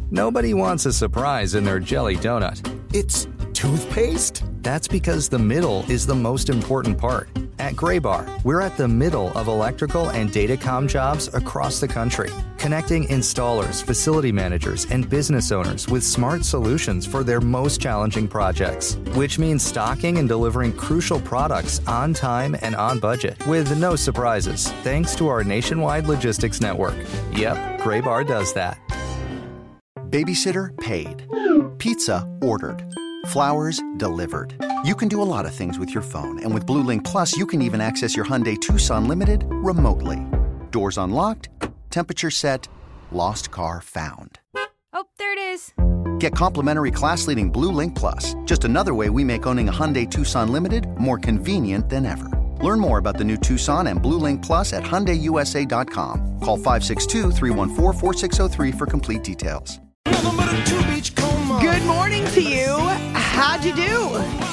Nobody wants a surprise in their jelly donut. It's toothpaste? That's because the middle is the most important part. At Graybar, we're at the middle of electrical and datacom jobs across the country, connecting installers, facility managers, and business owners with smart solutions for their most challenging projects, which means stocking and delivering crucial products on time and on budget with no surprises, thanks to our nationwide logistics network. Yep, Graybar does that. Babysitter paid. Pizza ordered. Flowers delivered. You can do a lot of things with your phone, and with Blue Link Plus, you can even access your Hyundai Tucson Limited remotely. Doors unlocked, temperature set, lost car found. Oh, there it is. Get complimentary class-leading Blue Link Plus, just another way we make owning a Hyundai Tucson Limited more convenient than ever. Learn more about the new Tucson and Blue Link Plus at HyundaiUSA.com. Call 562-314-4603 for complete details. Good morning to you. How'd you do?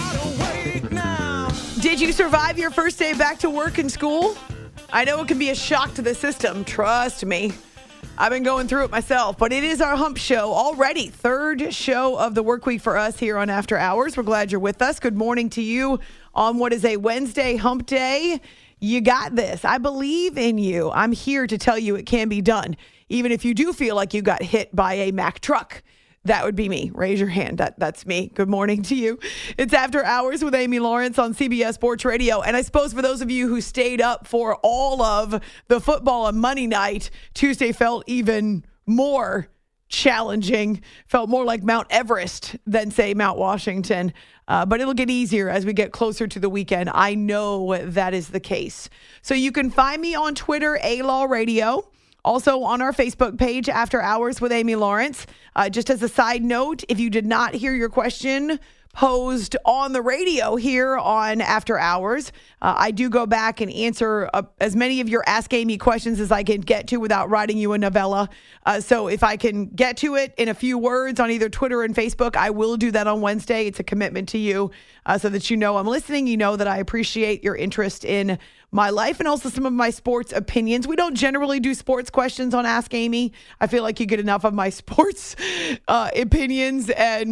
Did you survive your first day back to work and school? I know it can be a shock to the system. Trust me. I've been going through it myself, but it is our hump show already. Third show of the work week for us here on After Hours. We're glad you're with us. Good morning to you on what is a Wednesday hump day. You got this. I believe in you. I'm here to tell you it can be done. Even if you do feel like you got hit by a Mack truck. That would be me. Raise your hand. That's me. Good morning to you. It's After Hours with Amy Lawrence on CBS Sports Radio. And I suppose for those of you who stayed up for all of the football on Monday night, Tuesday felt even more challenging, felt more like Mount Everest than, say, Mount Washington. But it'll get easier as we get closer to the weekend. I know that is the case. So you can find me on Twitter, A-Law Radio. Also on our Facebook page, After Hours with Amy Lawrence. Just as a side note, if you did not hear your question posed on the radio here on After Hours, I do go back and answer as many of your Ask Amy questions as I can get to without writing you a novella. So if I can get to it in a few words on either Twitter and Facebook, I will do that on Wednesday. It's a commitment to you so that you know I'm listening. You know that I appreciate your interest in my life and also some of my sports opinions. We don't generally do sports questions on Ask Amy. I feel like you get enough of my sports opinions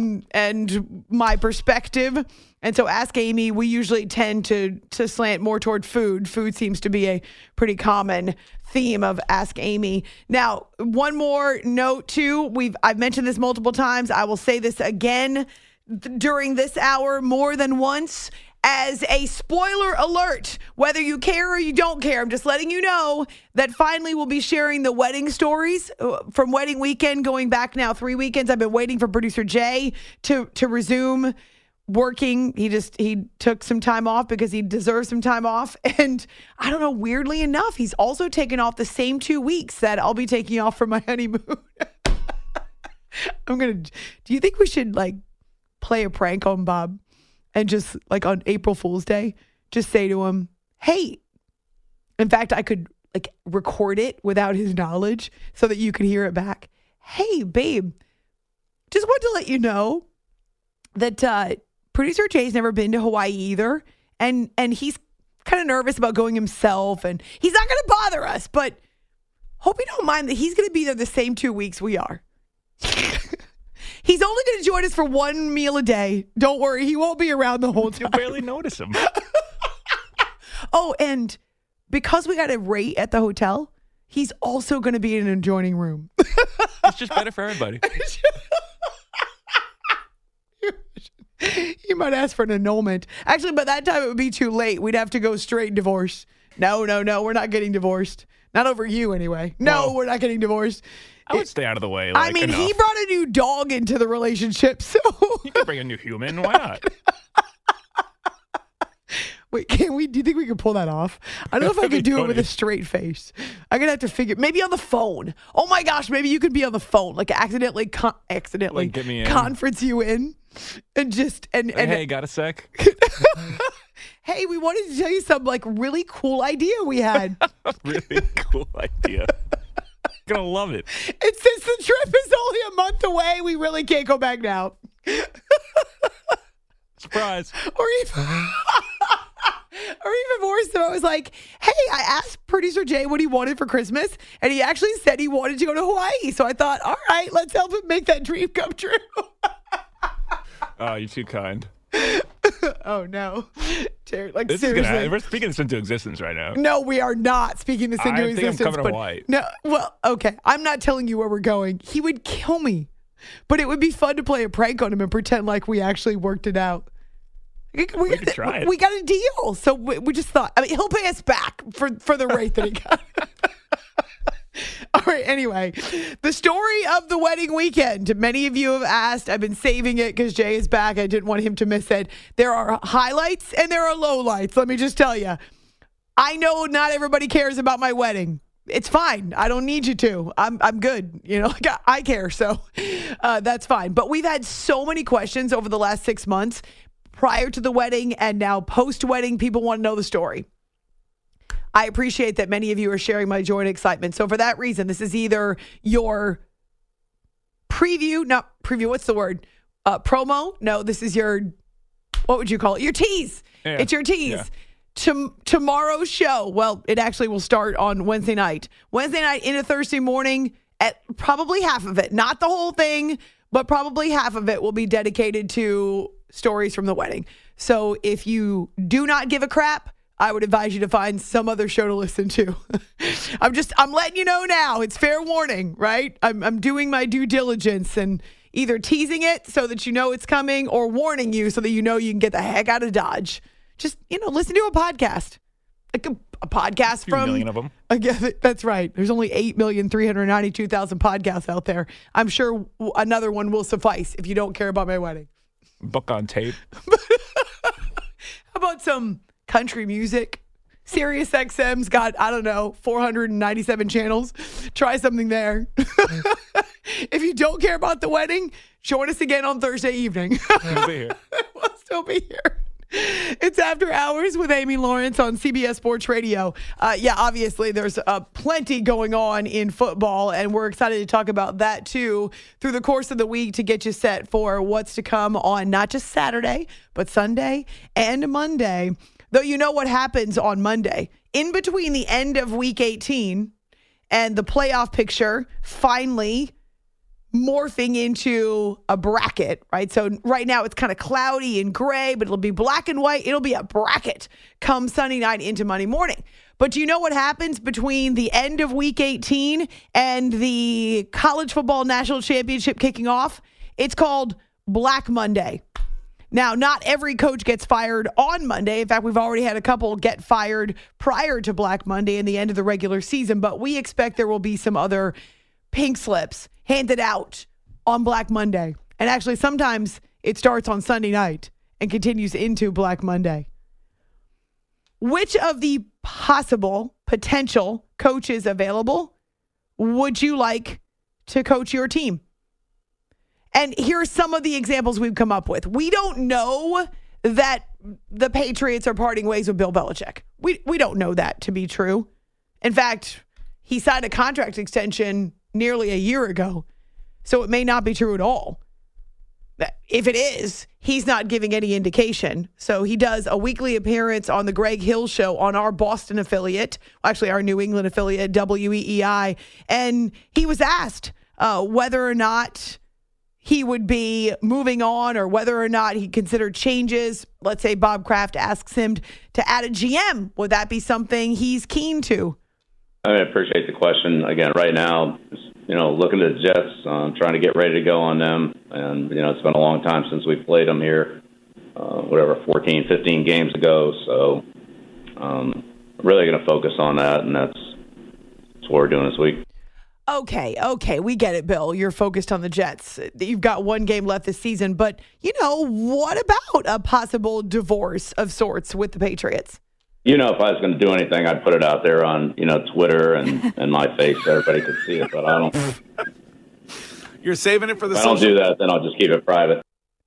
and my perspective. And so Ask Amy, we usually tend to slant more toward food. Food seems to be a pretty common theme of Ask Amy. Now, one more note too. I've mentioned this multiple times. I will say this again during this hour more than once. As a spoiler alert, whether you care or you don't care, I'm just letting you know that finally we'll be sharing the wedding stories from wedding weekend, going back now 3 weekends. I've been waiting for producer Jay to resume working. He took some time off because he deserves some time off. And I don't know, weirdly enough, he's also taken off the same 2 weeks that I'll be taking off for my honeymoon. Do you think we should play a prank on Bob? And just on April Fool's Day, just say to him, hey, in fact, I could record it without his knowledge so that you could hear it back. Hey, babe, just wanted to let you know that producer Jay's never been to Hawaii either. And he's kind of nervous about going himself and he's not going to bother us, but hope you don't mind that he's going to be there the same 2 weeks we are. He's only going to join us for one meal a day. Don't worry. He won't be around the whole time. You'll barely notice him. Oh, and because we got a rate at the hotel, he's also going to be in an adjoining room. It's just better for everybody. You might ask for an annulment. Actually, by that time, it would be too late. We'd have to go straight divorce. No. We're not getting divorced. Not over you, anyway. No, we're not getting divorced. I would stay out of the way. He brought a new dog into the relationship, so you can bring a new human. Why not? Wait, can we? Do you think we can pull that off? I don't know if I could do it with a straight face. I'm gonna have to figure. Maybe on the phone. Oh my gosh, maybe you could be on the phone, accidentally get me in. Conference you in, and hey, got a sec? Hey, we wanted to tell you some really cool idea we had. Really cool idea. Gonna love it. And since the trip is only a month away, we really can't go back now. Surprise. Or even more so, I was like, hey, I asked producer Jay what he wanted for Christmas, and he actually said he wanted to go to Hawaii. So I thought, all right, let's help him make that dream come true. Oh, you're too kind. Oh, no. Terry, This seriously. is gonna. We're speaking this into existence right now. No, we are not speaking this into I think existence. I'm coming to Hawaii. No, well, okay. I'm not telling you where we're going. He would kill me. But it would be fun to play a prank on him and pretend like we actually worked it out. We could try it. We got a deal. So we just thought, he'll pay us back for the rate that he got. All right, anyway, the story of the wedding weekend. Many of you have asked. I've been saving it because Jay is back. I didn't want him to miss it. There are highlights and there are lowlights. Let me just tell you. I know not everybody cares about my wedding. It's fine. I don't need you to. I'm good. I care. So that's fine. But we've had so many questions over the last 6 months prior to the wedding and now post-wedding. People want to know the story. I appreciate that many of you are sharing my joy and excitement. So for that reason, this is either your what's the word? Promo? No, this is your, what would you call it? Your tease. Yeah. It's your tease. Yeah. Tomorrow's show, well, it actually will start on Wednesday night. Wednesday night into Thursday morning, at probably half of it, not the whole thing, but probably half of it will be dedicated to stories from the wedding. So if you do not give a crap, I would advise you to find some other show to listen to. I'm letting you know now. It's fair warning, right? I'm doing my due diligence and either teasing it so that you know it's coming or warning you so that you know you can get the heck out of Dodge. Just, listen to a podcast. Like a podcast from... 2 million of them. That's right. There's only 8,392,000 podcasts out there. I'm sure another one will suffice if you don't care about my wedding. Book on tape. How about some country music? Sirius XM's got, 497 channels. Try something there. If you don't care about the wedding, join us again on Thursday evening. We'll be here. We'll still be here. It's After Hours with Amy Lawrence on CBS Sports Radio. Obviously there's plenty going on in football, and we're excited to talk about that too through the course of the week to get you set for what's to come on not just Saturday, but Sunday and Monday. Though you know what happens on Monday. In between the end of Week 18 and the playoff picture finally morphing into a bracket, right? So right now it's kind of cloudy and gray, but it'll be black and white. It'll be a bracket come Sunday night into Monday morning. But do you know what happens between the end of Week 18 and the College Football National Championship kicking off? It's called Black Monday. Now, not every coach gets fired on Monday. In fact, we've already had a couple get fired prior to Black Monday and the end of the regular season, but we expect there will be some other pink slips handed out on Black Monday. And actually, sometimes it starts on Sunday night and continues into Black Monday. Which of the potential coaches available would you like to coach your team? And here are some of the examples we've come up with. We don't know that the Patriots are parting ways with Bill Belichick. We don't know that to be true. In fact, he signed a contract extension nearly a year ago, so it may not be true at all. If it is, he's not giving any indication. So he does a weekly appearance on the Greg Hill Show on our Boston affiliate, actually our New England affiliate, WEEI, and he was asked whether or not he would be moving on or whether or not he considered changes. Let's say Bob Kraft asks him to add a GM. Would that be something he's keen to? I appreciate the question. Again, right now, looking at the Jets, trying to get ready to go on them. And, it's been a long time since we played them here, 14, 15 games ago. So really going to focus on that, and that's what we're doing this week. Okay, we get it, Bill. You're focused on the Jets. You've got one game left this season, but, what about a possible divorce of sorts with the Patriots? If I was going to do anything, I'd put it out there on, Twitter and my face so everybody could see it, but I don't. You're saving it for the If I don't do that, then I'll just keep it private.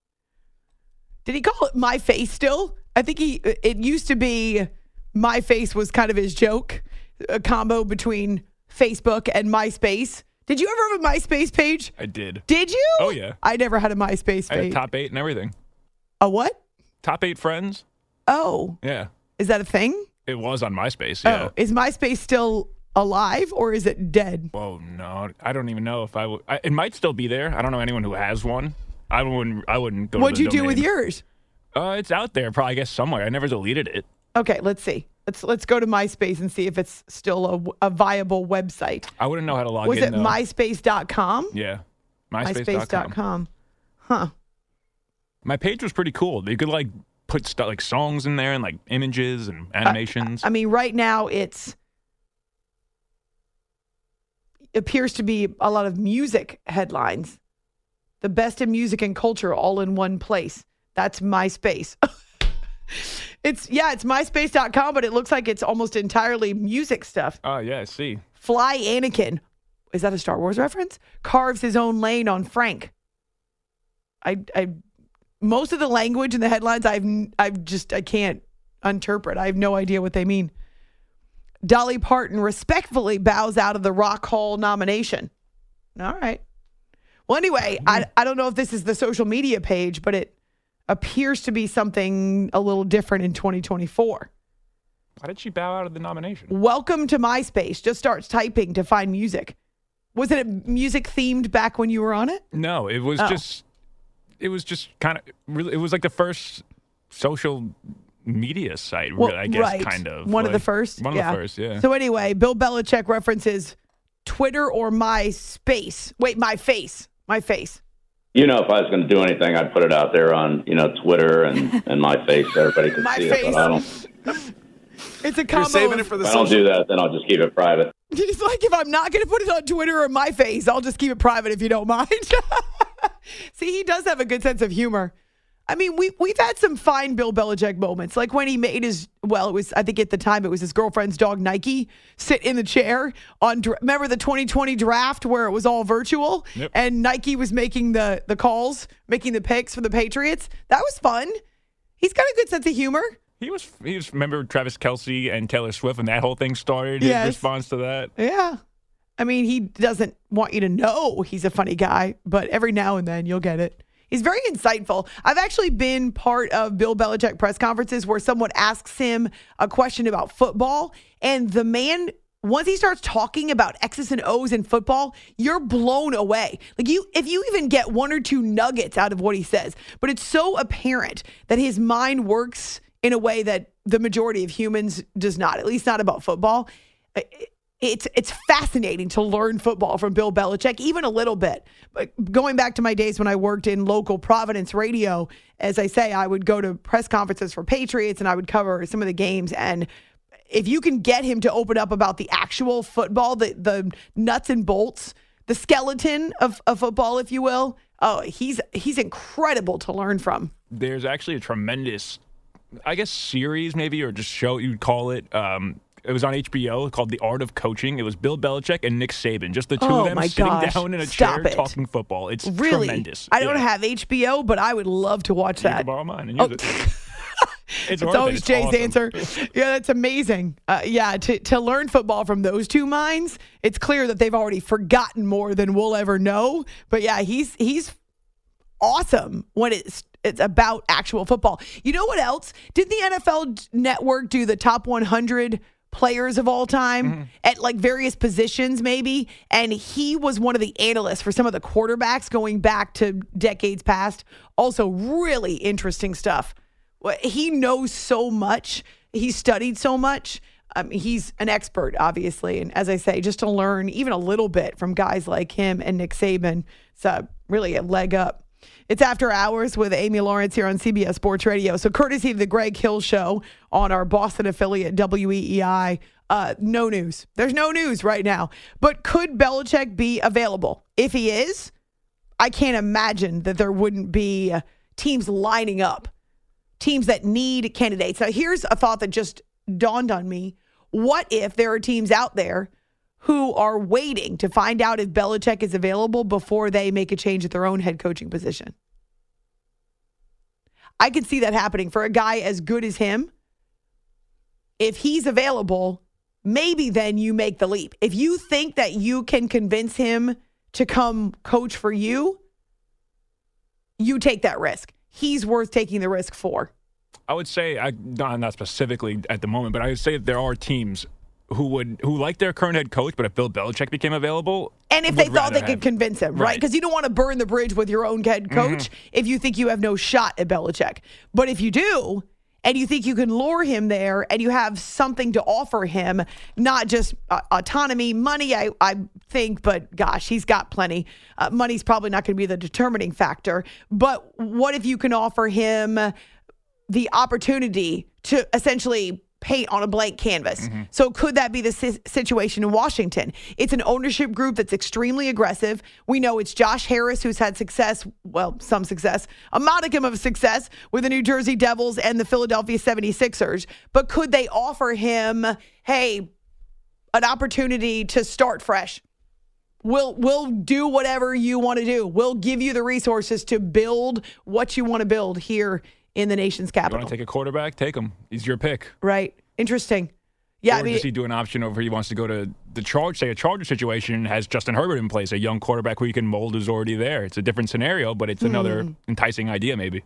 Did he call it my face still? I think it used to be my face was kind of his joke, a combo between Facebook and MySpace. Did you ever have a MySpace page? I did. Did you? Oh, yeah. I never had a MySpace page. I had top 8 and everything. A what? Top 8 friends. Oh. Yeah. Is that a thing? It was on MySpace, yeah. Oh, is MySpace still alive or is it dead? Whoa, no. I don't even know if I would. It might still be there. I don't know anyone who has one. I wouldn't go What'd to the you do with domain. yours? It's out there, probably, I guess, somewhere. I never deleted it. Okay, let's see. Let's go to MySpace and see if it's still a viable website. I wouldn't know how to log Was in, it though. myspace.com? Yeah. MySpace.com. Huh. My page was pretty cool. You could, like, put stuff like songs in there and, like, images and animations. I mean, right now it appears to be a lot of music headlines. The best in music and culture all in one place. That's MySpace. It's MySpace.com, but it looks like it's almost entirely music stuff. Oh, yeah, I see. Fly Anakin. Is that a Star Wars reference? Carves his own lane on Frank. I most of the language in the headlines I can't interpret. I have no idea what they mean. Dolly Parton respectfully bows out of the Rock Hall nomination. All right. Well, anyway, I don't know if this is the social media page, but it appears to be something a little different in 2024. Why did she bow out of the nomination? Welcome to MySpace. Just starts typing to find music. Was it music themed back when you were on it? No, it was just kind of really. It was like the first social media site, really, I guess, right. kind of. One of the first? One of the first, yeah. So anyway, Bill Belichick references Twitter or MySpace. Wait, My Face. You know, if I was going to do anything, I'd put it out there on, Twitter and my face so everybody can My see face. it. But I don't. It's a combo. You're saving of- it for the If I don't social. do that, then I'll just keep it private. It's like if I'm not going to put it on Twitter or My Face, I'll just keep it private if you don't mind. See, he does have a good sense of humor. I mean, we've had some fine Bill Belichick moments, like when he made I think at the time it was his girlfriend's dog Nike sit in the chair remember the 2020 draft where it was all virtual. Yep. And Nike was making the calls, making the picks for the Patriots. That was fun. He's got a good sense of humor. He was remember Travis Kelce and Taylor Swift when that whole thing started, his Yes. response to that. Yeah. I mean, he doesn't want you to know he's a funny guy, but every now and then you'll get it. He's very insightful. I've actually been part of Bill Belichick press conferences where someone asks him a question about football, and the man, once he starts talking about X's and O's in football, you're blown away. Like if you even get one or two nuggets out of what he says, but it's so apparent that his mind works in a way that the majority of humans does not, at least not about football. It's fascinating to learn football from Bill Belichick, even a little bit. But going back to my days when I worked in local Providence radio, as I say, I would go to press conferences for Patriots and I would cover some of the games. And if you can get him to open up about the actual football, the nuts and bolts, the skeleton of football, if you will, he's incredible to learn from. There's actually a tremendous, I guess, series maybe, or just show you'd call it. It was on HBO called The Art of Coaching. It was Bill Belichick and Nick Saban, just the two of them sitting down in a chair talking football. It's really tremendous. I don't have HBO, but I would love to watch You that. can borrow mine and use it. It's always Jay's awesome. answer. Yeah, that's amazing. To learn football from those two minds, it's clear that they've already forgotten more than we'll ever know. But yeah, he's awesome when it's about actual football. You know what else? Did the NFL Network do the top 100 players of all time at like various positions maybe? And he was one of the analysts for some of the quarterbacks going back to decades past. Also really interesting stuff. He knows so much. He studied so much. He's an expert, obviously. And as I say, just to learn even a little bit from guys like him and Nick Saban, it's really a leg up. It's After Hours with Amy Lawrence here on CBS Sports Radio. So courtesy of the Greg Hill Show on our Boston affiliate WEEI, no news. There's no news right now. But could Belichick be available? If he is, I can't imagine that there wouldn't be teams lining up, teams that need candidates. Now, here's a thought that just dawned on me. What if there are teams out there who are waiting to find out if Belichick is available before they make a change at their own head coaching position? I could see that happening for a guy as good as him. If he's available, maybe then you make the leap. If you think that you can convince him to come coach for you, you take that risk. He's worth taking the risk for. I would say, not specifically at the moment, but I would say that there are teams who like their current head coach, but if Bill Belichick became available, and if they thought they could convince him, right? Because you don't want to burn the bridge with your own head coach if you think you have no shot at Belichick. But if you do, and you think you can lure him there, and you have something to offer him, not just autonomy, money, I think, but gosh, he's got plenty. Money's probably not going to be the determining factor. But what if you can offer him the opportunity to essentially paint on a blank canvas? So could that be the situation in Washington? It's an ownership group that's extremely aggressive. We know it's Josh Harris who's had success, some success, a modicum of success with the New Jersey Devils and the Philadelphia 76ers. But could they offer him, hey, an opportunity to start fresh? We'll do whatever you want to do. We'll give you the resources to build what you want to build here in the nation's capital. You want to take a quarterback? Take him. He's your pick. Right. Interesting. Yeah. Or does he do an option over he wants to go to the Chargers? Say a Charger situation has Justin Herbert in place, a young quarterback who you can mold who's already there. It's a different scenario, but it's another enticing idea maybe.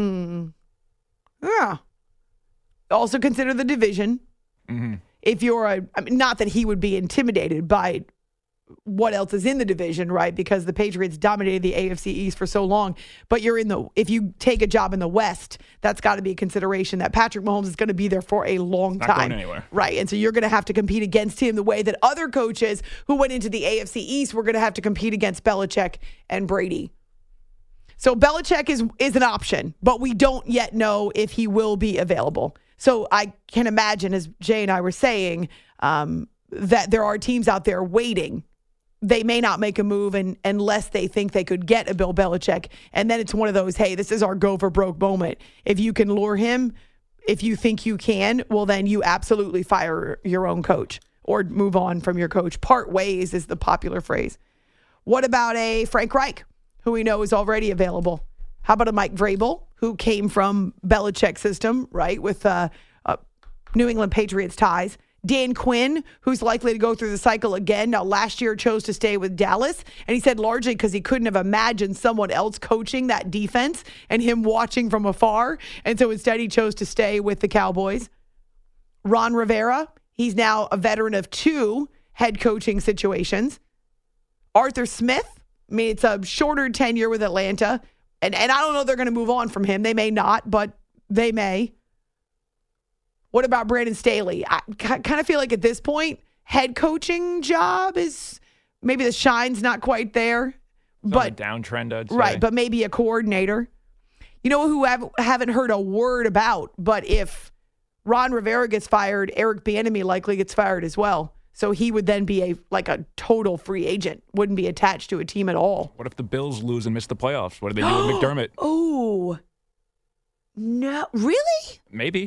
Yeah. Also consider the division. If you're not that he would be intimidated by what else is in the division, right? Because the Patriots dominated the AFC East for so long. But if you take a job in the West, that's got to be a consideration that Patrick Mahomes is going to be there for a long time. Not going anywhere. Right. And so you're going to have to compete against him the way that other coaches who went into the AFC East were going to have to compete against Belichick and Brady. So Belichick is an option, but we don't yet know if he will be available. So I can imagine, as Jay and I were saying, that there are teams out there waiting. They may not make a move unless they think they could get a Bill Belichick. And then it's one of those, hey, this is our go for broke moment. If you can lure him, if you think you can, well, then you absolutely fire your own coach or move on from your coach. Part ways is the popular phrase. What about a Frank Reich, who we know is already available? How about a Mike Vrabel, who came from Belichick's system, right, with New England Patriots ties? Dan Quinn, who's likely to go through the cycle again. Now, last year chose to stay with Dallas, and he said largely because he couldn't have imagined someone else coaching that defense and him watching from afar. And so instead, he chose to stay with the Cowboys. Ron Rivera, he's now a veteran of 2 head coaching situations. Arthur Smith, it's a shorter tenure with Atlanta. And I don't know if they're going to move on from him. They may not, but they may. What about Brandon Staley? I kind of feel like at this point, head coaching job is maybe the shine's not quite there. But downtrend, I'd say. Right, but maybe a coordinator. You know who haven't heard a word about, but if Ron Rivera gets fired, Eric Bieniemy likely gets fired as well. So he would then be a total free agent, wouldn't be attached to a team at all. What if the Bills lose and miss the playoffs? What do they do with McDermott? Oh, no. Really? Maybe.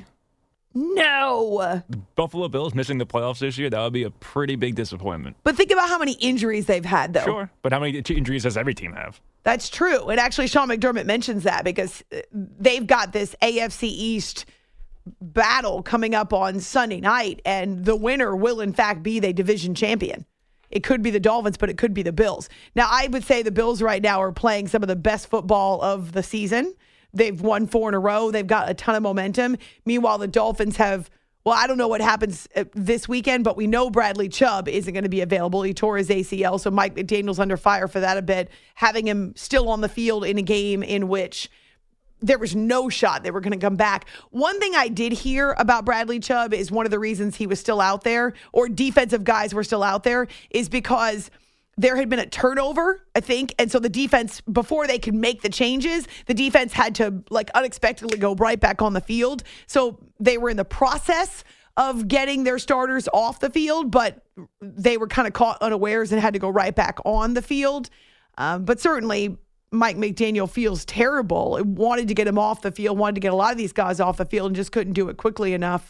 No. The Buffalo Bills missing the playoffs this year, that would be a pretty big disappointment. But think about how many injuries they've had, though. Sure, but how many injuries does every team have? That's true. And actually, Sean McDermott mentions that because they've got this AFC East battle coming up on Sunday night, and the winner will, in fact, be the division champion. It could be the Dolphins, but it could be the Bills. Now, I would say the Bills right now are playing some of the best football of the season. They've won 4 in a row. They've got a ton of momentum. Meanwhile, the Dolphins have, I don't know what happens this weekend, but we know Bradley Chubb isn't going to be available. He tore his ACL, so Mike McDaniel's under fire for that a bit, having him still on the field in a game in which there was no shot they were going to come back. One thing I did hear about Bradley Chubb is one of the reasons he was still out there, or defensive guys were still out there, is because there had been a turnover, I think. And so the defense, before they could make the changes, the defense had to unexpectedly go right back on the field. So they were in the process of getting their starters off the field, but they were kind of caught unawares and had to go right back on the field. But certainly Mike McDaniel feels terrible. It wanted to get him off the field, wanted to get a lot of these guys off the field, and just couldn't do it quickly enough.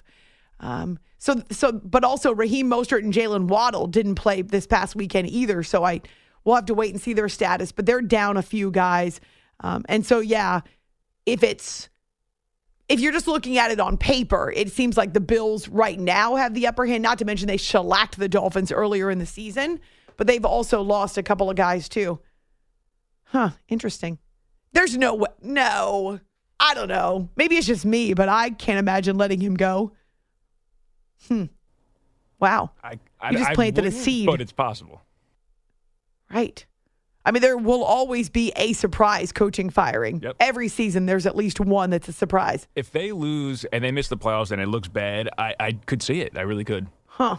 But also Raheem Mostert and Jalen Waddle didn't play this past weekend either. So we'll have to wait and see their status, but they're down a few guys. And so, yeah, if you're just looking at it on paper, it seems like the Bills right now have the upper hand, not to mention they shellacked the Dolphins earlier in the season, but they've also lost a couple of guys too. Huh. Interesting. There's no way. No. I don't know. Maybe it's just me, but I can't imagine letting him go. Wow. You just planted a seed. But it's possible. Right. I mean, there will always be a surprise coaching firing. Yep. Every season, there's at least one that's a surprise. If they lose and they miss the playoffs and it looks bad, I could see it. I really could. Huh.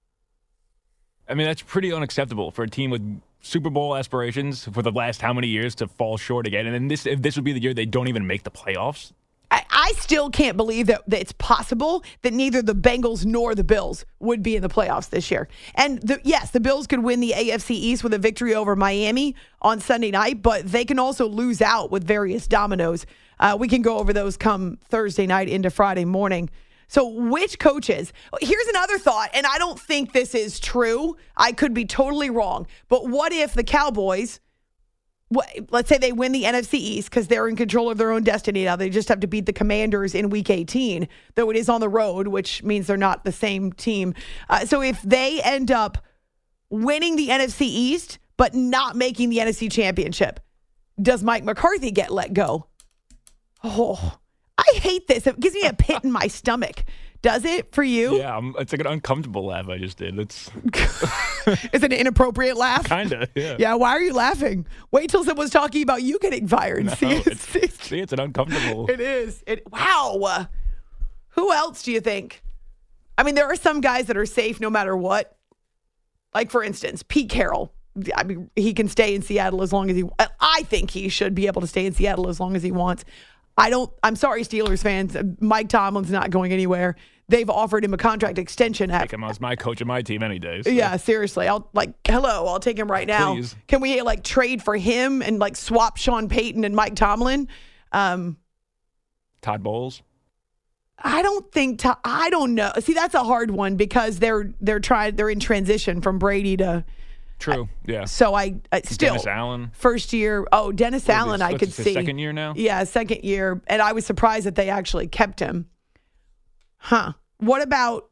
I mean, that's pretty unacceptable for a team with Super Bowl aspirations for the last how many years to fall short again. And then if this would be the year they don't even make the playoffs. I still can't believe that it's possible that neither the Bengals nor the Bills would be in the playoffs this year. And yes, the Bills could win the AFC East with a victory over Miami on Sunday night, but they can also lose out with various dominoes. We can go over those come Thursday night into Friday morning. So which coaches? Here's another thought, and I don't think this is true. I could be totally wrong. But what if the Cowboys, let's say they win the NFC East because they're in control of their own destiny now. They just have to beat the Commanders in Week 18, though it is on the road, which means they're not the same team. So if they end up winning the NFC East but not making the NFC Championship, does Mike McCarthy get let go? Oh, I hate this. It gives me a pit in my stomach. Does it for you? Yeah, it's like an uncomfortable laugh I just did. Is it an inappropriate laugh? Kind of, yeah. Yeah, why are you laughing? Wait till someone's talking about you getting fired. No, it's an uncomfortable. It is. Wow. Who else do you think? I mean, there are some guys that are safe no matter what. Like, for instance, Pete Carroll. I mean, he can stay in Seattle as long as I think he should be able to stay in Seattle as long as he wants. I'm sorry, Steelers fans. Mike Tomlin's not going anywhere. They've offered him a contract extension. Take him as my coach of my team any day. So. Yeah, seriously. I'll take him right now. Please. Can we trade for him and swap Sean Payton and Mike Tomlin? Todd Bowles? I don't know. See, that's a hard one because they're in transition from Brady to. True. Yeah. So I still Dennis Allen. First year. Oh, Dennis Allen, I could see. Second year now. Yeah, second year, and I was surprised that they actually kept him. Huh. What about?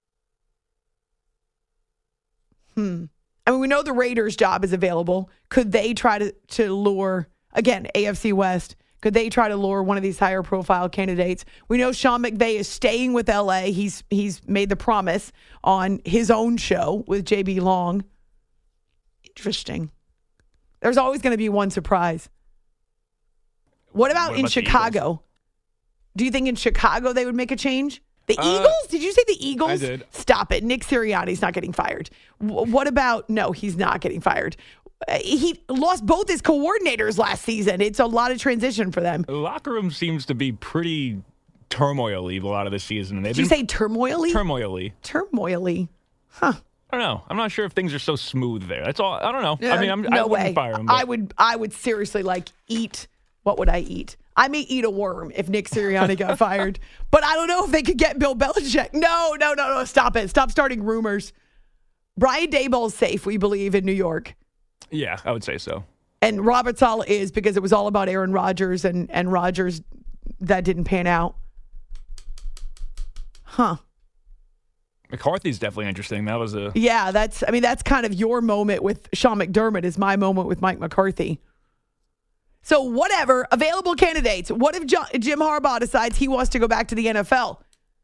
I mean, we know the Raiders' job is available. Could they try to lure again AFC West? Could they try to lure one of these higher profile candidates? We know Sean McVay is staying with LA. He's made the promise on his own show with JB Long. Interesting. There's always going to be one surprise. What about in Chicago? Do you think in Chicago they would make a change? The Eagles? Did you say the Eagles? I did. Stop it. Nick Sirianni's not getting fired. What about? No, he's not getting fired. He lost both his coordinators last season. It's a lot of transition for them. The locker room seems to be pretty turmoil-y a lot of the season. Did you say turmoil-y? Turmoil-y. Turmoil-y. Huh. I don't know. I'm not sure if things are so smooth there. That's all. I don't know. I mean, I wouldn't fire him. I would seriously eat. What would I eat? I may eat a worm if Nick Sirianni got fired. But I don't know if they could get Bill Belichick. No. Stop it. Stop starting rumors. Brian Daboll's safe, we believe, in New York. Yeah, I would say so. And Robert Saleh is because it was all about Aaron Rodgers and Rodgers. That didn't pan out. Huh. McCarthy's definitely interesting. That was that's kind of your moment with Sean McDermott is my moment with Mike McCarthy. So whatever, available candidates. What if Jim Harbaugh decides he wants to go back to the NFL?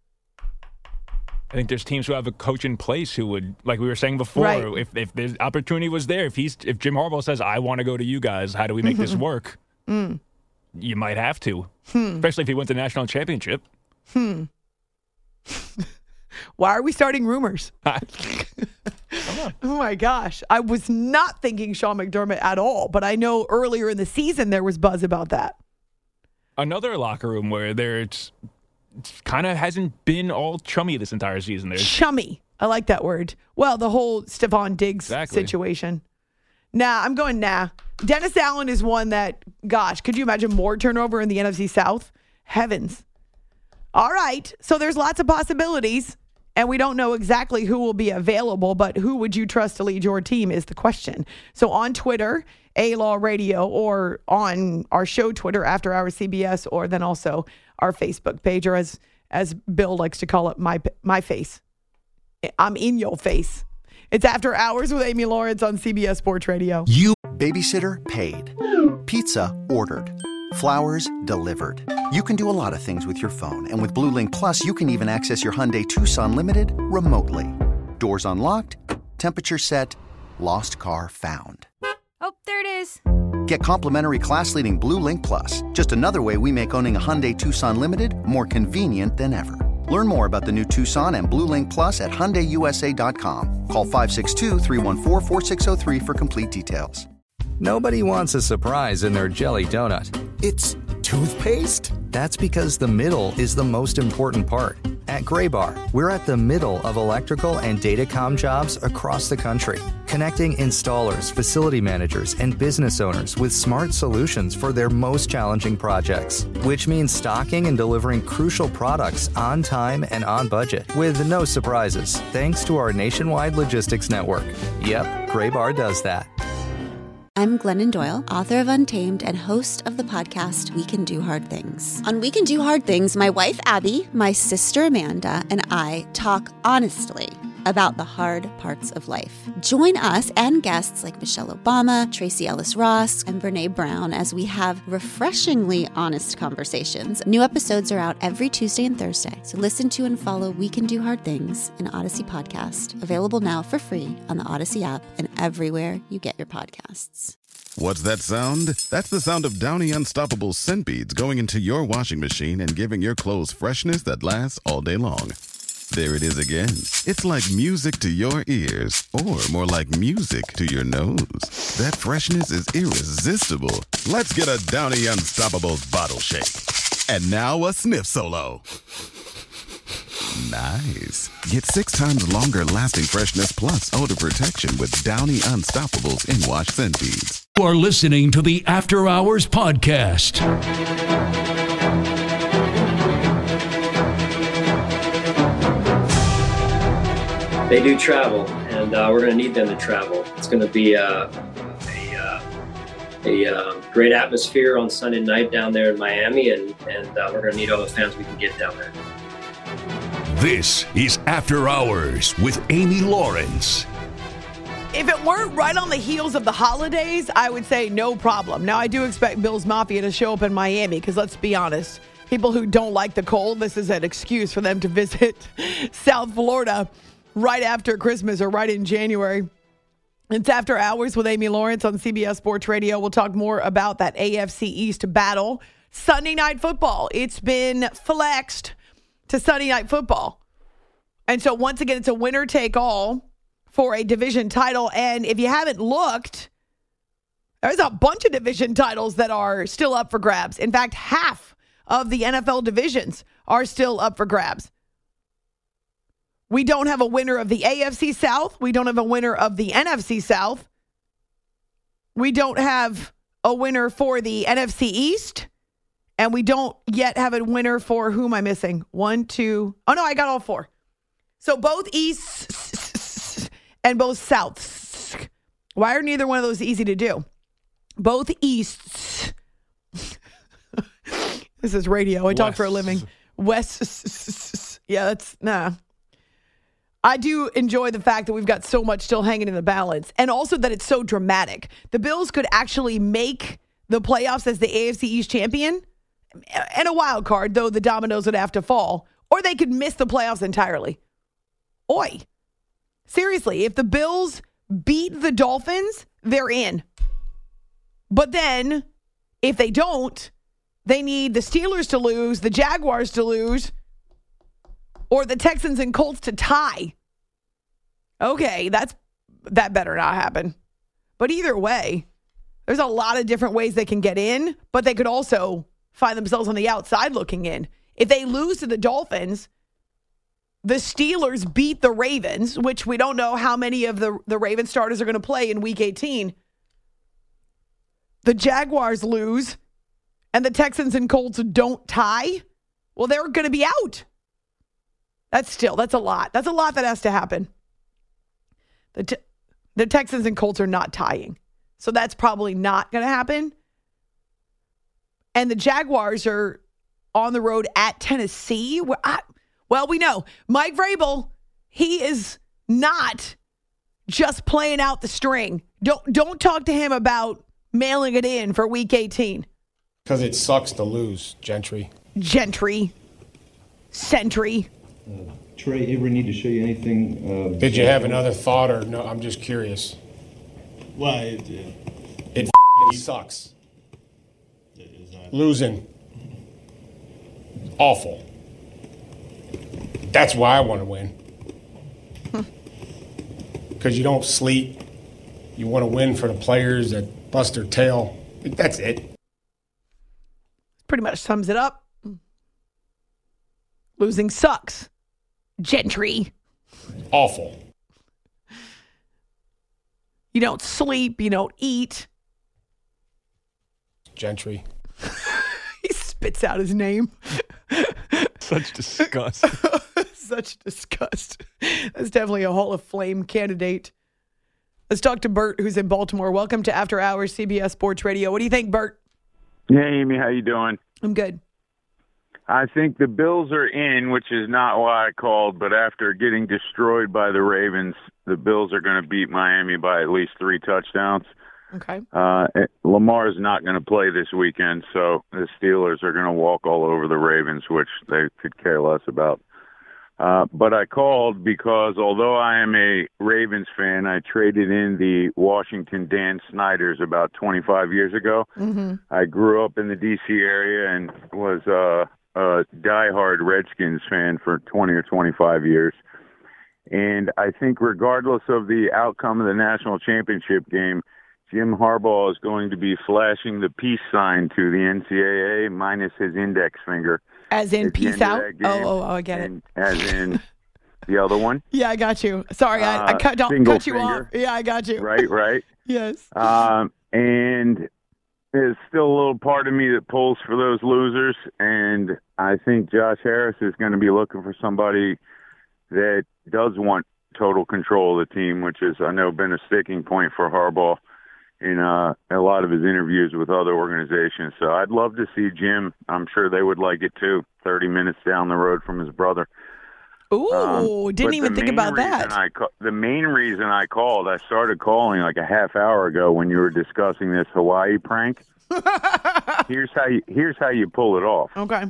I think there's teams who have a coach in place who would, like we were saying before, right. If the opportunity was there, if Jim Harbaugh says, I want to go to you guys, how do we make this work? You might have to, especially if he wins the national championship. Why are we starting rumors? Oh my gosh. I was not thinking Sean McDermott at all, but I know earlier in the season there was buzz about that. Another locker room where it's kind of hasn't been all chummy this entire season. Chummy. I like that word. Well, the whole Stephon Diggs situation. I'm going. Dennis Allen is one that, gosh, could you imagine more turnover in the NFC South? Heavens. All right. So there's lots of possibilities, and we don't know exactly who will be available, but who would you trust to lead your team is the question. So on Twitter, A-Law Radio, or on our show Twitter, After Hours CBS, or then also our Facebook page, or as Bill likes to call it, my face. I'm in your face. It's After Hours with Amy Lawrence on CBS Sports Radio. Babysitter paid. Pizza ordered. Flowers delivered. You can do a lot of things with your phone, and with Blue Link Plus, you can even access your Hyundai Tucson Limited remotely. Doors unlocked, temperature set, lost car found. Oh, there it is. Get complimentary class-leading Blue Link Plus, just another way we make owning a Hyundai Tucson Limited more convenient than ever. Learn more about the new Tucson and Blue Link Plus at HyundaiUSA.com. Call 562-314-4603 for complete details. Nobody wants a surprise in their jelly donut. It's toothpaste? That's because the middle is the most important part. At Graybar, we're at the middle of electrical and datacom jobs across the country, connecting installers, facility managers, and business owners with smart solutions for their most challenging projects, which means stocking and delivering crucial products on time and on budget with no surprises, thanks to our nationwide logistics network. Yep, Graybar does that. I'm Glennon Doyle, author of Untamed and host of the podcast We Can Do Hard Things. On We Can Do Hard Things, my wife Abby, my sister Amanda, and I talk honestly about the hard parts of life. Join us and guests like Michelle Obama, Tracy Ellis Ross, and Brene Brown as we have refreshingly honest conversations. New episodes are out every Tuesday and Thursday, so listen to and follow We Can Do Hard Things, an Odyssey podcast, available now for free on the Odyssey app and everywhere you get your podcasts. What's that sound? That's the sound of Downy Unstoppable scent beads going into your washing machine and giving your clothes freshness that lasts all day long. There it is again. It's like music to your ears, or more like music to your nose. That freshness is irresistible. Let's get a Downy Unstoppables bottle shake. And now a sniff solo. Nice. Get 6 times longer lasting freshness plus odor protection with Downy Unstoppables in-wash scent beads. You are listening to the After Hours Podcast. They do travel, and we're going to need them to travel. It's going to be a great atmosphere on Sunday night down there in Miami, and we're going to need all the fans we can get down there. This is After Hours with Amy Lawrence. If it weren't right on the heels of the holidays, I would say no problem. Now, I do expect Bills Mafia to show up in Miami because, let's be honest, people who don't like the cold, this is an excuse for them to visit South Florida right after Christmas or right in January. It's After Hours with Amy Lawrence on CBS Sports Radio. We'll talk more about that AFC East battle. Sunday Night Football. It's been flexed to Sunday Night Football. And so once again, it's a winner take all for a division title. And if you haven't looked, there's a bunch of division titles that are still up for grabs. In fact, half of the NFL divisions are still up for grabs. We don't have a winner of the AFC South. We don't have a winner of the NFC South. We don't have a winner for the NFC East. And we don't yet have a winner for, who am I missing? 1, 2. Oh, no, I got all 4. So both East and both Souths. Why are neither one of those easy to do? Both Easts. This is radio. I talk for a living. West. Yeah, that's, nah. I do enjoy the fact that we've got so much still hanging in the balance, and also that it's so dramatic. The Bills could actually make the playoffs as the AFC East champion and a wild card, though the dominoes would have to fall, or they could miss the playoffs entirely. Oi. Seriously, if the Bills beat the Dolphins, they're in. But then, if they don't, they need the Steelers to lose, the Jaguars to lose, or the Texans and Colts to tie. Okay, that better not happen. But either way, there's a lot of different ways they can get in, but they could also find themselves on the outside looking in. If they lose to the Dolphins, the Steelers beat the Ravens, which we don't know how many of the Ravens starters are going to play in Week 18. The Jaguars lose, and the Texans and Colts don't tie. Well, they're going to be out. That's a lot. That's a lot that has to happen. The Texans and Colts are not tying. So that's probably not going to happen. And the Jaguars are on the road at Tennessee. Well, we know Mike Vrabel, he is not just playing out the string. Don't talk to him about mailing it in for Week 18. Because it sucks to lose, Gentry. Gentry, Sentry. Trey, ever need to show you anything? Did you have another thought, or no? I'm just curious. Well, it sucks. Losing. Awful. That's why I want to win. Because you don't sleep. You want to win for the players that bust their tail. That's it. Pretty much sums it up. Losing sucks. Gentry. Awful. You don't sleep. You don't eat. Gentry. He spits out his name. Such disgust. Such disgust. That's definitely a Hall of Fame candidate. Let's talk to Bert, who's in Baltimore. Welcome to After Hours CBS Sports Radio. What do you think, Bert? Hey, Amy, how you doing? I'm good. I think the Bills are in, which is not why I called, but after getting destroyed by the Ravens, the Bills are going to beat Miami by at least 3 touchdowns. Okay. Lamar's not going to play this weekend, so the Steelers are going to walk all over the Ravens, which they could care less about. But I called because although I am a Ravens fan, I traded in the Washington Dan Snyders about 25 years ago. Mm-hmm. I grew up in the D.C. area and was a diehard Redskins fan for 20 or 25 years. And I think regardless of the outcome of the national championship game, Jim Harbaugh is going to be flashing the peace sign to the NCAA minus his index finger. As in peace out? Oh, I get it. As in the other one? Yeah, I got you. Sorry, I cut you off. Yeah, I got you. Right. Yes. And there's still a little part of me that pulls for those losers, and I think Josh Harris is going to be looking for somebody that does want total control of the team, which has, I know, been a sticking point for Harbaugh in a lot of his interviews with other organizations. So I'd love to see Jim. I'm sure they would like it too, 30 minutes down the road from his brother. Ooh, didn't even think about that. The main reason I called, I started calling like a half hour ago when you were discussing this Hawaii prank. Here's how you pull it off. Okay.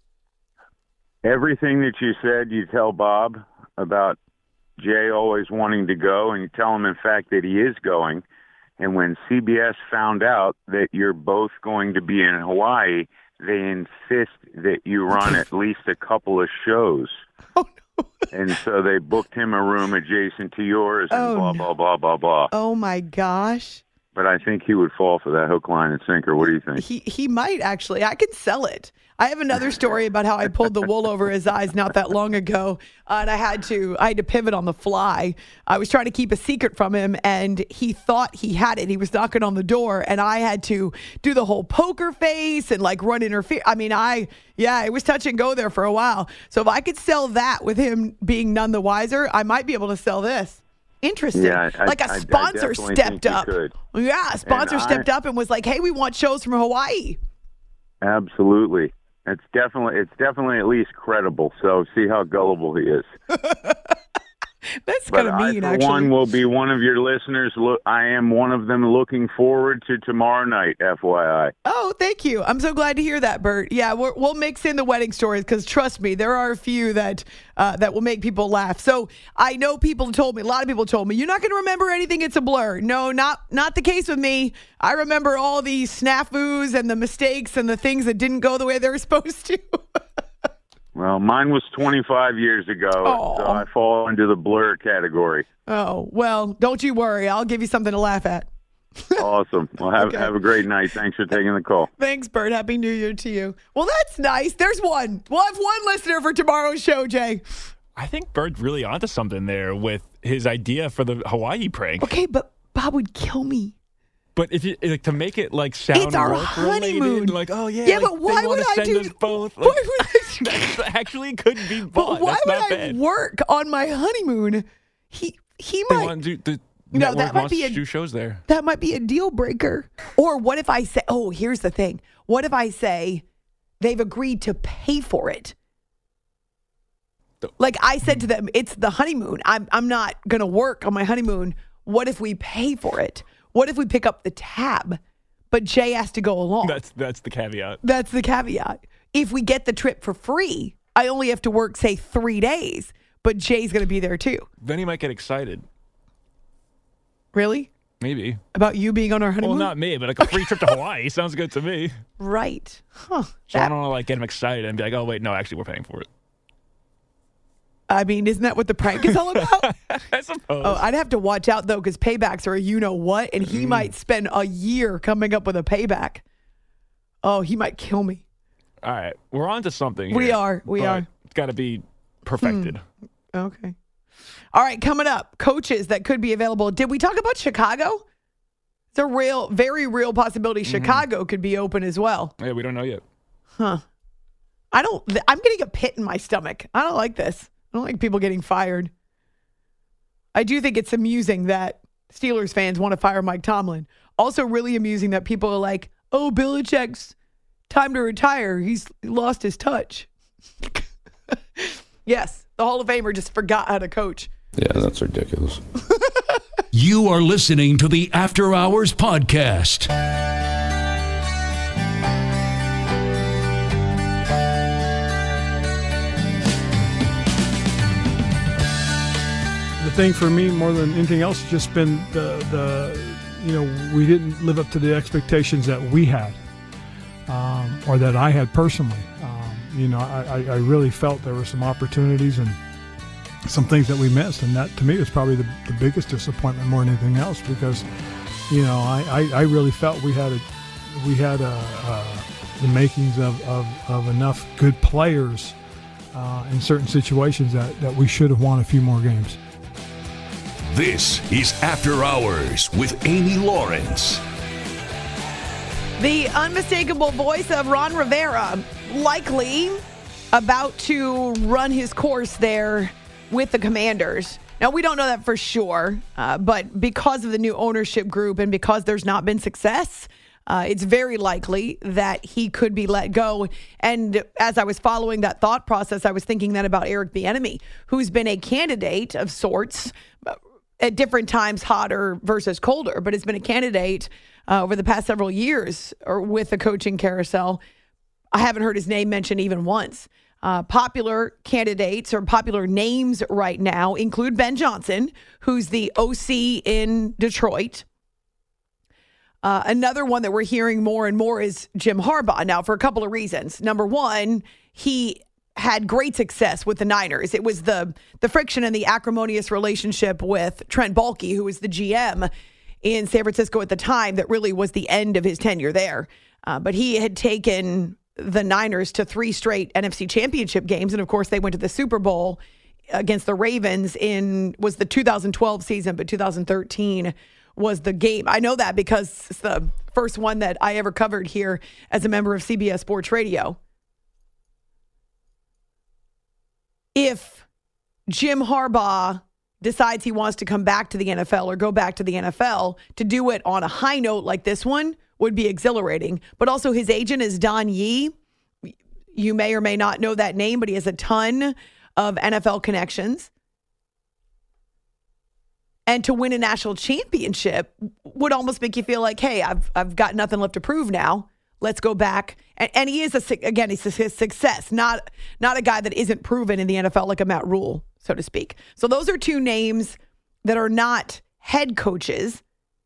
Everything that you said, you tell Bob about Jay always wanting to go, and you tell him, in fact, that he is going. And when CBS found out that you're both going to be in Hawaii, they insist that you run at least a couple of shows. Oh, no. And so they booked him a room adjacent to yours and blah, blah, blah. Oh, my gosh. But I think he would fall for that hook, line, and sinker. What do you think? He might, actually. I could sell it. I have another story about how I pulled the wool over his eyes not that long ago, and I had to pivot on the fly. I was trying to keep a secret from him, and he thought he had it. He was knocking on the door, and I had to do the whole poker face and like run interfere. I mean, it was touch and go there for a while. So if I could sell that with him being none the wiser, I might be able to sell this. Interesting. Yeah, a sponsor stepped up. Yeah, a sponsor stepped up and was like, "Hey, we want shows from Hawaii." Absolutely. It's definitely at least credible. So see how gullible he is. That's kind of mean, actually. But one will be one of your listeners. I am one of them looking forward to tomorrow night, FYI. Oh, thank you. I'm so glad to hear that, Bert. Yeah, we'll mix in the wedding stories because trust me, there are a few that will make people laugh. So I know a lot of people told me, you're not going to remember anything. It's a blur. No, not the case with me. I remember all the snafus and the mistakes and the things that didn't go the way they were supposed to. Well, mine was 25 years ago, so I fall into the blur category. Oh, well, don't you worry. I'll give you something to laugh at. Awesome. Well, have a great night. Thanks for taking the call. Thanks, Bert. Happy New Year to you. Well, that's nice. There's one. We'll have one listener for tomorrow's show, Jay. I think Bert's really onto something there with his idea for the Hawaii prank. Okay, but Bob would kill me. But if you like to make it like sound it's our honeymoon, like but why would I do us both? Like, that actually could be bought. But why That's would not I bad. work on my honeymoon? He might want to do that might wants be to do shows there. That might be a deal breaker. Or what if I say? Oh, here's the thing. What if I say they've agreed to pay for it? Like I said to them, it's the honeymoon. I'm not going to work on my honeymoon. What if we pay for it? What if we pick up the tab, but Jay has to go along? That's the caveat. That's the caveat. if we get the trip for free, I only have to work, say, 3 days. But Jay's going to be there, too. Then he might get excited. Really? Maybe. About you being on our honeymoon? Well, not me, but like a free trip to Hawaii sounds good to me. Right. Huh. So I don't want to like get him excited and be like, oh, wait, no, actually, we're paying for it. I mean, isn't that what the prank is all about? I suppose. Oh, I'd have to watch out, though, because paybacks are a you-know-what, and he might spend a year coming up with a payback. Oh, he might kill me. All right. We're on to something here. We are. It's got to be perfected. Okay. All right, coming up, coaches that could be available. Did we talk about Chicago? It's a very real possibility Chicago could be open as well. Yeah, we don't know yet. Huh. I'm getting a pit in my stomach. I don't like this. I don't like people getting fired. I do think it's amusing that Steelers fans want to fire Mike Tomlin. Also really amusing that people are like, oh, Belichick's time to retire. He's lost his touch. Yes, the Hall of Famer just forgot how to coach. Yeah, that's ridiculous. You are listening to the After Hours Podcast. The thing for me more than anything else has just been we didn't live up to the expectations that we had, or that I had personally. I really felt there were some opportunities and some things that we missed, and that to me was probably the biggest disappointment more than anything else, because I really felt we had the makings of enough good players in certain situations that we should have won a few more games. This is After Hours with Amy Lawrence. The unmistakable voice of Ron Rivera, likely about to run his course there with the Commanders. Now, we don't know that for sure, but because of the new ownership group and because there's not been success, it's very likely that he could be let go. And as I was following that thought process, I was thinking that about Eric Bieniemy, who's been a candidate of sorts at different times, hotter versus colder, but has been a candidate over the past several years or with the coaching carousel. I haven't heard his name mentioned even once. Popular candidates or popular names right now include Ben Johnson, who's the OC in Detroit. Another one that we're hearing more and more is Jim Harbaugh. Now, for a couple of reasons. Number one, he had great success with the Niners. It was the friction and the acrimonious relationship with Trent Baalke, who was the GM in San Francisco at the time, that really was the end of his tenure there. But he had taken the Niners to 3 straight NFC championship games. And of course, they went to the Super Bowl against the Ravens was the 2012 season, but 2013 was the game. I know that because it's the first one that I ever covered here as a member of CBS Sports Radio. If Jim Harbaugh decides he wants to come back to the NFL or go back to the NFL, to do it on a high note like this one would be exhilarating. But also his agent is Don Yee. You may or may not know that name, but he has a ton of NFL connections. And to win a national championship would almost make you feel like, hey, I've got nothing left to prove now. Let's go back. And he is, he's a success, not a guy that isn't proven in the NFL like a Matt Rule, so to speak. So those are 2 names that are not head coaches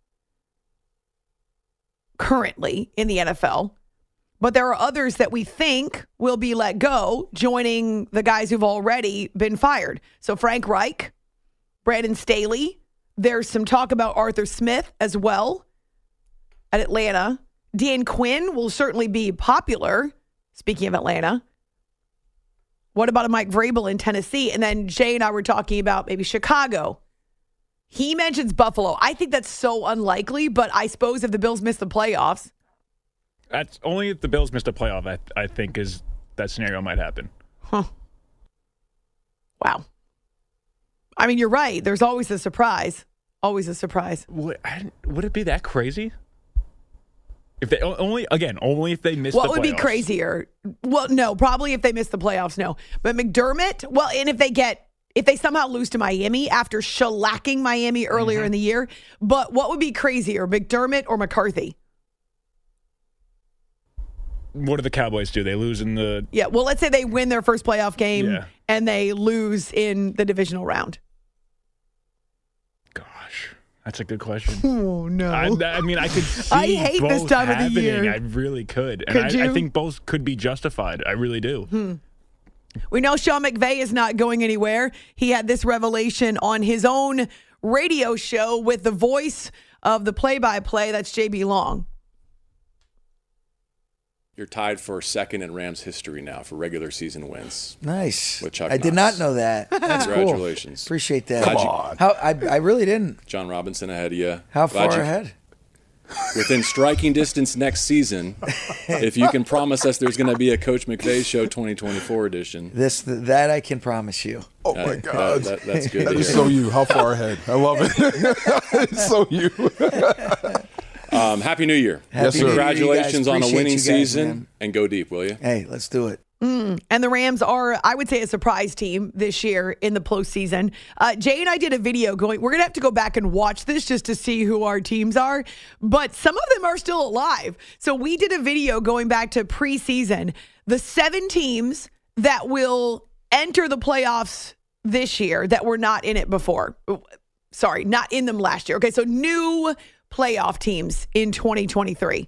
currently in the NFL. But there are others that we think will be let go, joining the guys who've already been fired. So Frank Reich, Brandon Staley. There's some talk about Arthur Smith as well at Atlanta. Dan Quinn will certainly be popular, speaking of Atlanta. What about a Mike Vrabel in Tennessee? And then Jay and I were talking about maybe Chicago. He mentions Buffalo. I think that's so unlikely, but I suppose if the Bills miss the playoffs. That's only if the Bills missed a playoff, I think, is that scenario might happen. Huh. Wow. I mean, you're right. There's always a surprise. Always a surprise. Would it be that crazy? If they only if they miss the playoffs. What would be crazier? Well, no, probably if they miss the playoffs, no. But McDermott, and if they somehow lose to Miami after shellacking Miami earlier in the year, but what would be crazier, McDermott or McCarthy? what do the Cowboys do? They lose in the... Yeah, well, let's say they win their first playoff game and they lose in the divisional round. Gosh, that's a good question. Oh, no. I mean, I could see I hate both this time happening. of the year. I really could. And Could you? I think both could be justified. I really do. We know Sean McVay is not going anywhere. He had this revelation on his own radio show with the voice of the play-by-play. That's J.B. Long. You're tied for second in Rams history now for regular season wins. Nice. With Chuck I did Knox. not know that. That's Congratulations. Cool. Appreciate that. Come on. I really didn't. John Robinson ahead of you. How far ahead? Within striking distance next season, if you can promise us there's going to be a Coach McVay Show 2024 edition. That I can promise you. Oh, my God. That's good. That is so you. How far ahead? I love it. It's so you. Happy New Year. Yes, sir. Congratulations on a winning season. Man. And go deep, will you? Hey, let's do it. And the Rams are, I would say, a surprise team this year in the postseason. Jay and I did a video we're going to have to go back and watch this just to see who our teams are. But some of them are still alive. So we did a video going back to preseason. The 7 teams that will enter the playoffs this year that were not in it before. Sorry, not in them last year. Okay, so new playoff teams in 2023.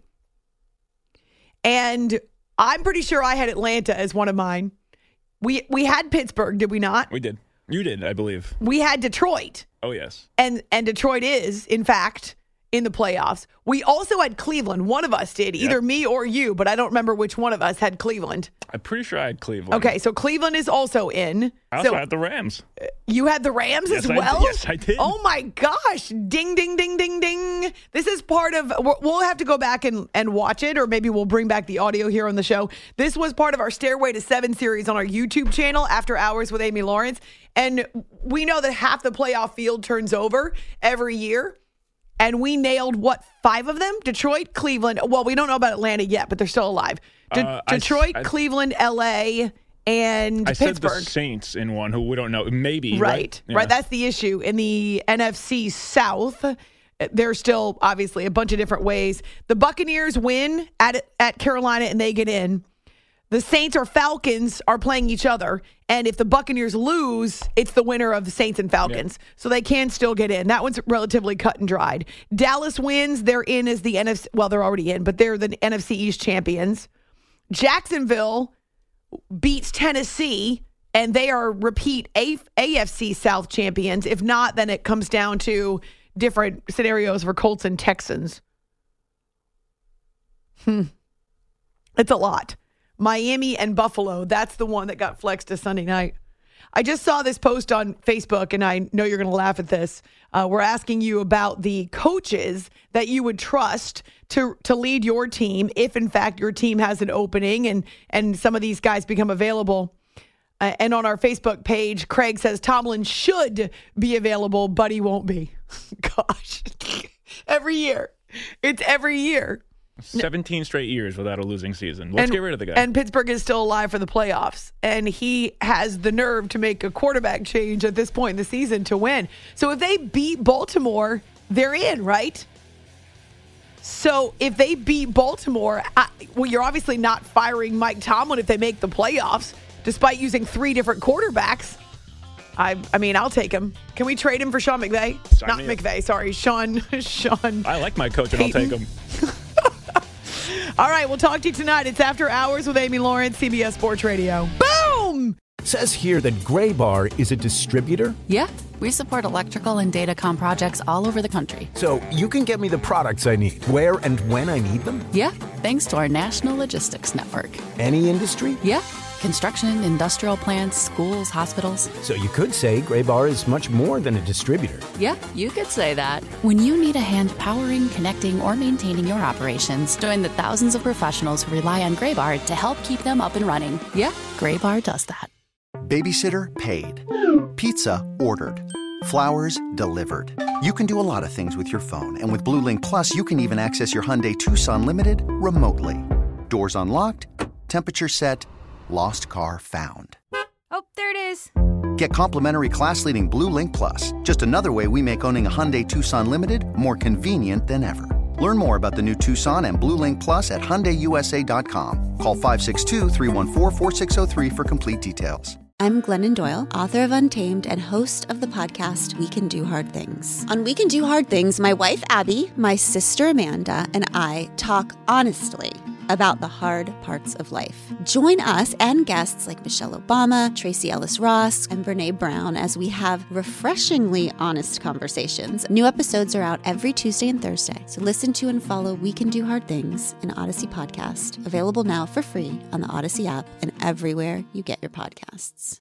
And I'm pretty sure I had Atlanta as one of mine. We had Pittsburgh, did we not? We did. You did, I believe. We had Detroit. Oh, yes. And Detroit is, in fact, in the playoffs. We also had Cleveland. One of us did, either me or you, but I don't remember which one of us had Cleveland. I'm pretty sure I had Cleveland. Okay, so Cleveland is also in. I also had the Rams. You had the Rams as well? Yes, I did. Oh, my gosh. Ding, ding, ding, ding, ding. This is part of, we'll have to go back and watch it, or maybe we'll bring back the audio here on the show. This was part of our Stairway to 7 series on our YouTube channel, After Hours with Amy Lawrence. And we know that half the playoff field turns over every year. And we nailed, 5 of them? Detroit, Cleveland. Well, we don't know about Atlanta yet, but they're still alive. Detroit, Cleveland, L.A., and I Pittsburgh. said the Saints in one, who we don't know. Maybe, right? Yeah. Right. That's the issue. In the NFC South, there's still, obviously, a bunch of different ways. The Buccaneers win at Carolina, and they get in. The Saints or Falcons are playing each other, and if the Buccaneers lose, it's the winner of the Saints and Falcons. Yeah. So they can still get in. That one's relatively cut and dried. Dallas wins. They're in as the NFC. Well, they're already in, but they're the NFC East champions. Jacksonville beats Tennessee, and they are repeat AFC South champions. If not, then it comes down to different scenarios for Colts and Texans. It's a lot. Miami and Buffalo, that's the one that got flexed to Sunday night. I just saw this post on Facebook, and I know you're going to laugh at this. We're asking you about the coaches that you would trust to lead your team if, in fact, your team has an opening and some of these guys become available. And on our Facebook page, Craig says Tomlin should be available, but he won't be. Gosh, every year. It's every year. 17 straight years without a losing season. Let's get rid of the guy. And Pittsburgh is still alive for the playoffs. And he has the nerve to make a quarterback change at this point in the season to win. So if they beat Baltimore, they're in, right? So if they beat Baltimore, you're obviously not firing Mike Tomlin if they make the playoffs, despite using 3 different quarterbacks. I mean, I'll take him. Can we trade him for Sean McVay? Not McVay, sorry. Sean. I like my coach, and I'll take him. All right, we'll talk to you tonight. It's After Hours with Amy Lawrence, CBS Sports Radio. Boom! It says here that Graybar is a distributor. Yeah, we support electrical and datacom projects all over the country. So you can get me the products I need, where and when I need them? Yeah, thanks to our national logistics network. Any industry? Yeah, construction, industrial plants, schools, hospitals. So you could say Graybar is much more than a distributor. Yeah, you could say that. When you need a hand powering, connecting, or maintaining your operations, join the thousands of professionals who rely on Graybar to help keep them up and running. Yeah, Graybar does that. Babysitter paid. Pizza ordered. Flowers delivered. You can do a lot of things with your phone, and with Blue Link Plus, you can even access your Hyundai Tucson Limited remotely. Doors unlocked, temperature set, lost car found. Oh, there it is. Get complimentary class-leading Blue Link Plus, just another way we make owning a Hyundai Tucson Limited more convenient than ever. Learn more about the new Tucson and Blue Link Plus at HyundaiUSA.com. Call 562-314-4603 for complete details. I'm Glennon Doyle, author of Untamed and host of the podcast We Can Do Hard Things. On We Can Do Hard Things, my wife Abby, my sister Amanda, and I talk honestly about the hard parts of life. Join us and guests like Michelle Obama, Tracy Ellis Ross, and Brene Brown as we have refreshingly honest conversations. New episodes are out every Tuesday and Thursday, so listen to and follow We Can Do Hard Things, an Odyssey podcast, available now for free on the Odyssey app and everywhere you get your podcasts.